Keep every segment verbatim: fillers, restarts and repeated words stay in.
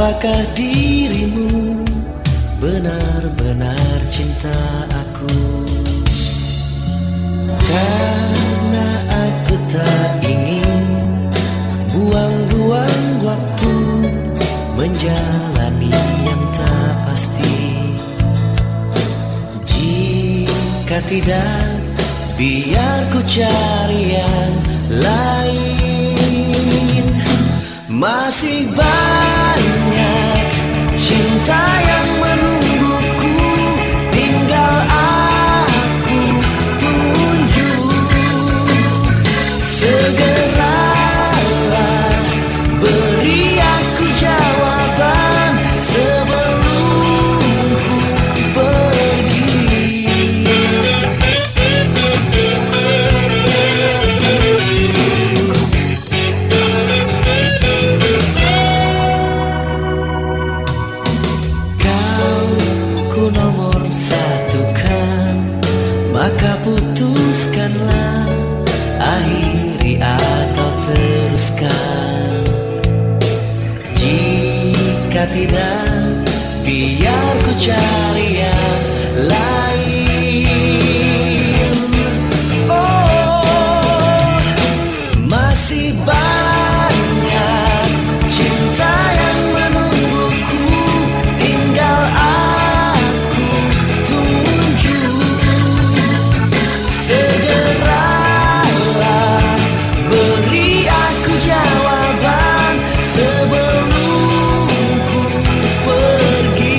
Apakah dirimu benar-benar cinta aku? Karena aku tak ingin buang-buang waktu menjalani yang tak pasti. Jika tidak, biar ku cari yang lain. Masih banyak cinta yang menungguku, tinggal aku tunjuk. Segeralah beri aku jawaban sebelum ku pergi. Ku nomor satu kan, maka putuskanlah, akhiri atau teruskan. Jika tidak, biar ku cari yang lain. Oh, masih banyak cinta yang menungguku, tinggal aku segeralah beri aku jawaban sebelum ku pergi.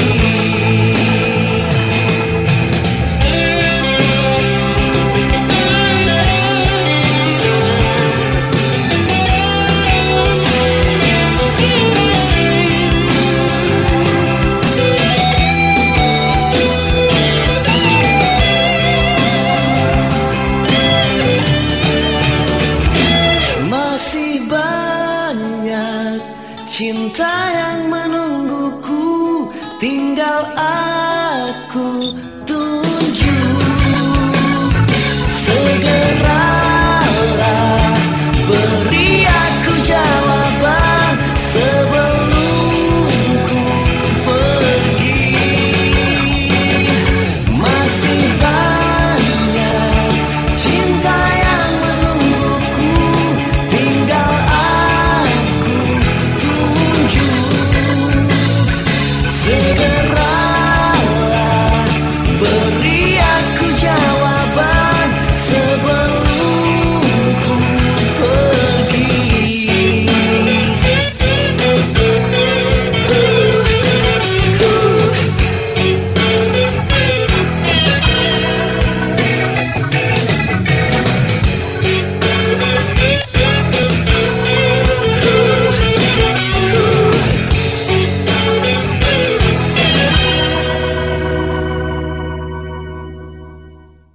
Masih banyak cinta yang menungguku, tinggal aku